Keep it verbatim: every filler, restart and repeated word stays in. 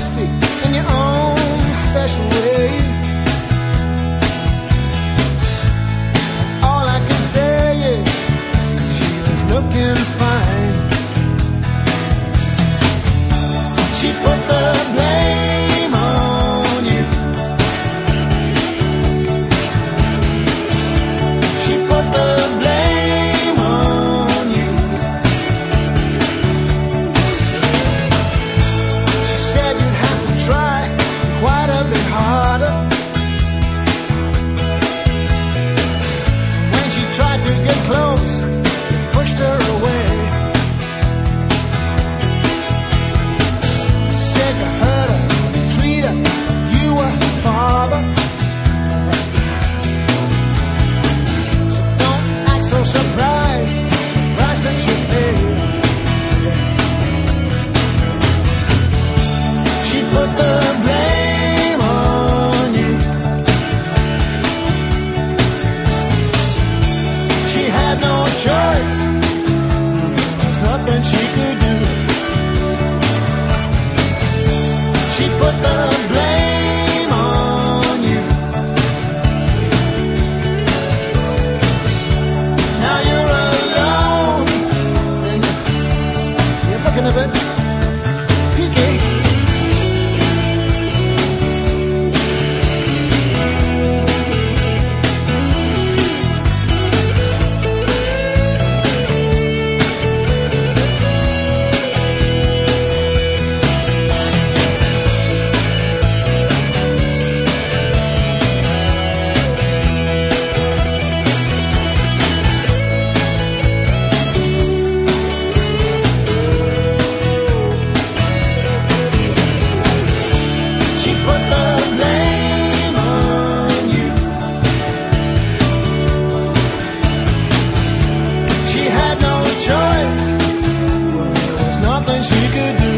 nasty in your own special way. All I can say is she was looking fine. She put the blame on you. She put the blame on you. She said you'd have to try quite a bit harder. When she tried to get close, you pushed her away. She said you hurt her, you treat her, you were her father. So don't act so surprised, surprised that you paid. She put the blame on you. She had no choice. There's nothing she could do. She put the blame on you. Now you're alone and you're looking a bit peaky. She put the blame on you. She had no choice. Well, there was nothing she could do.